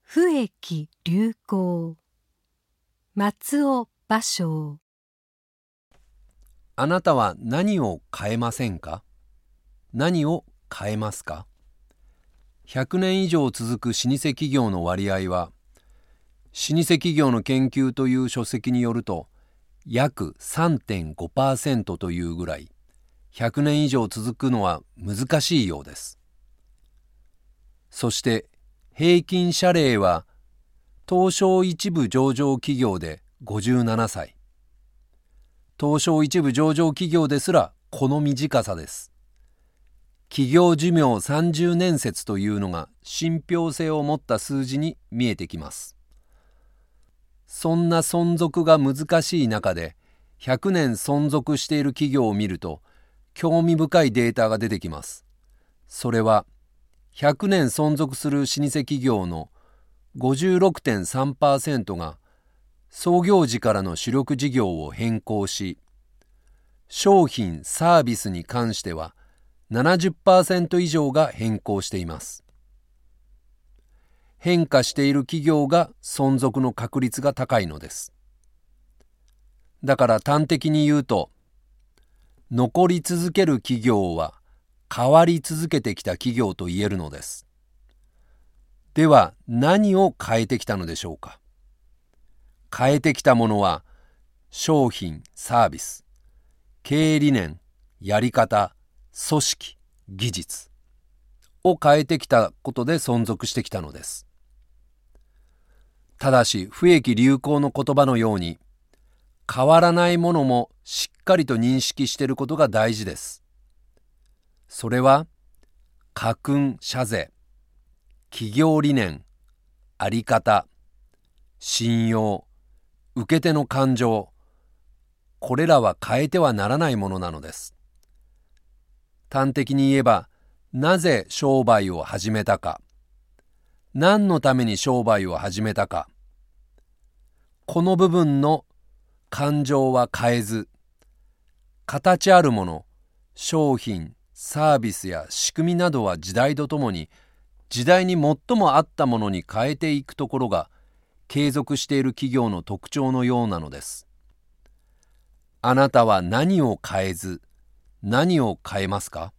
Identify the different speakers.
Speaker 1: 不易流行。松尾芭蕉。
Speaker 2: あなたは何を変えませんか？何を変えますか？100年以上続く老舗企業の割合は、老舗企業の研究という書籍によると、約 3.5% というぐらい、100年以上続くのは難しいようです。そして平均謝齢は、東証一部上場企業で57歳。東証一部上場企業ですらこの短さです。企業寿命30年説というのが信憑性を持った数字に見えてきます。そんな存続が難しい中で100年存続している企業を見ると興味深いデータが出てきます。それは100年存続する老舗企業の 56.3% が創業時からの主力事業を変更し、商品・サービスに関しては 70% 以上が変更しています。変化している企業が存続の確率が高いのです。だから端的に言うと、残り続ける企業は変わり続けてきた企業と言えるのです。では何を変えてきたのでしょうか。変えてきたものは商品・サービス、経営理念、やり方、組織、技術を変えてきたことで存続してきたのです。ただし不易流行の言葉のように変わらないものもしっかりと認識していることが大事です。それは家訓・社是、企業理念、あり方、信用、受け手の感情、これらは変えてはならないものなのです。端的に言えば、なぜ商売を始めたか、何のために商売を始めたか、この部分の感情は変えず、形あるもの、商品、サービスや仕組みなどは時代とともに時代に最も合ったものに変えていくところが継続している企業の特徴のようなのです。あなたは何を変えず何を変えますか？